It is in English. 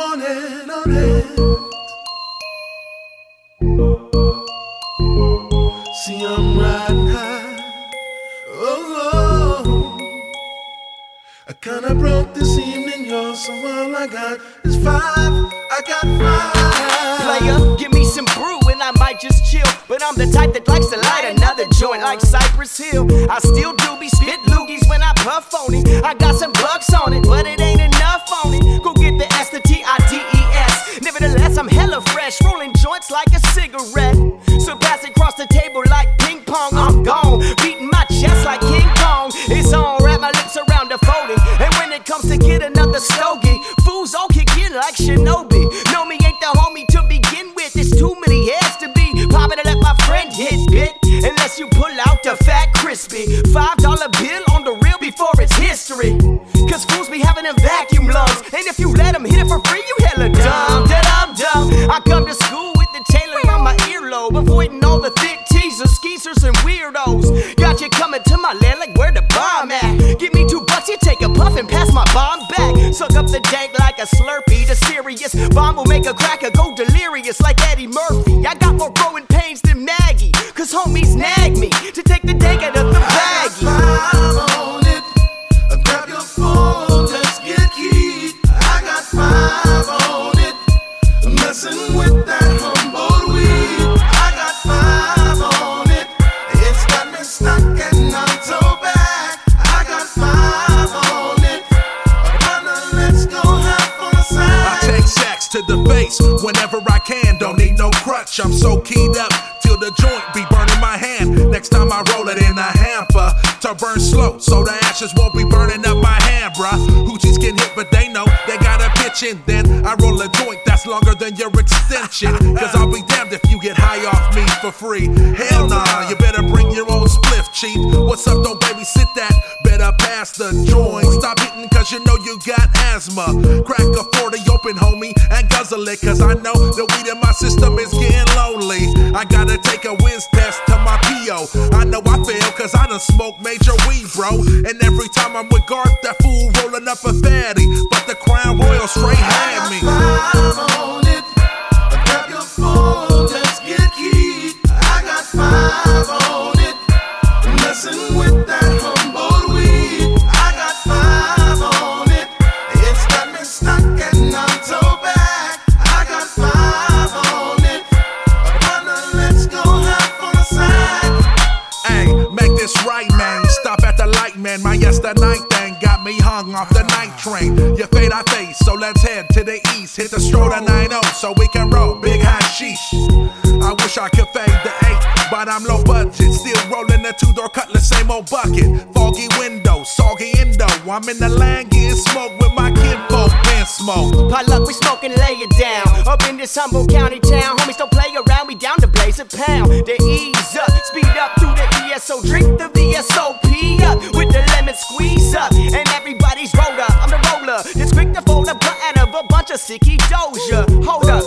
morning on it. See, I'm riding high. Oh, I kinda broke this evening, y'all, so all I got is 5. I got 5. Player, give me some brew and I might just chill. But I'm the type that likes to light another joint like Cypress Hill. I still do be spit loogies when I puff on it. I got some bucks on it, but it ain't enough on it. Go get the S, the T-I-D-E-S. Nevertheless, I'm hella fresh, rolling joints like a cigarette. So pass it across the table like ping pong. I'm gone, beating my chest like King Kong. It's on, wrap my lips around the folding. And when it comes to get another stogie, fools all kick in like Shinobi. Know me ain't the homie to begin with. It's too many heads to be popping to let my friend hit it. Unless you pull out the fat crispy $5 bill on the real before it's history. Cause fools be having them vacuum lungs, and if you let them hit it for free, you hella dumb. Dumb. I come to school with the tailor on my earlobe, avoiding all the thick teasers, skeezers, and weirdos. Got you coming to my land like where the bomb at. Give me $2, you take a puff and pass my bomb back. Suck up the dank like a Slurpee. The serious bomb will make a cracker go delirious like Eddie Murphy. I got more growing pains than Maggie, cause homies nag me to take the dank out of the baggie. I got 5 on it. Grab your phone, let's get heat. I got 5 on it. Messing with that humble weed. I got 5 on it. It's got me stuck and I'm so back. I got 5 on it. Let's go have fun aside. I take sacks to the face whenever I can. Don't need no crutch. I'm so keyed up till the joint be burning my hand. Next time I roll it in a hamper to burn slow, so the ashes won't be burning up my hand, bruh. Hoochies get hit, but they know they gotta pitch in. Then I roll a joint that's longer than your extension. Cause I'll be damned if you get high off me for free. Hell nah, you better bring your own spliff, chief. What's up, don't babysit that? Better pass the joint. Stop hitting cause you know you got asthma. Crack a 40 open, homie, and guzzle it. Cause I know the weed in my system is getting lonely. I gotta take a whiz test to my P.O. I know I fail cause I done smoked major weed, bro. And every time I'm with Garth, that fool rolling up a fatty. But the Crown Royal straight had me. I got 5 on it. Grab your phone, let's get heat. I got 5 on it. Messing with that humble weed. I got 5 on it. It's got me stuck and I'm so back. I got 5 on it. Let's go have fun aside. Hey, make this right, man. Stop at the light, man. My yesterday thing got me hung off the night train. You fade, I face, so let's head to the east. Hit the stroll to 90 so we can roll big hashish. I wish I could fade the 8, but I'm low budget. Still rolling a 2-door cutlass, same old bucket. Foggy window, soggy endo. I'm in the land getting smoke with my kinfolk, pen smoke. Pot luck, we smoke and lay it down. Up in this humble county town, homies don't play around, we down to blaze a pound. The ease up, speed up through the ESO, drink the VSOP up with the lemon squeeze up. And everybody's rolled up, I'm the roller. It's quick to fold a button of a bunch of sicky doja. Hold up,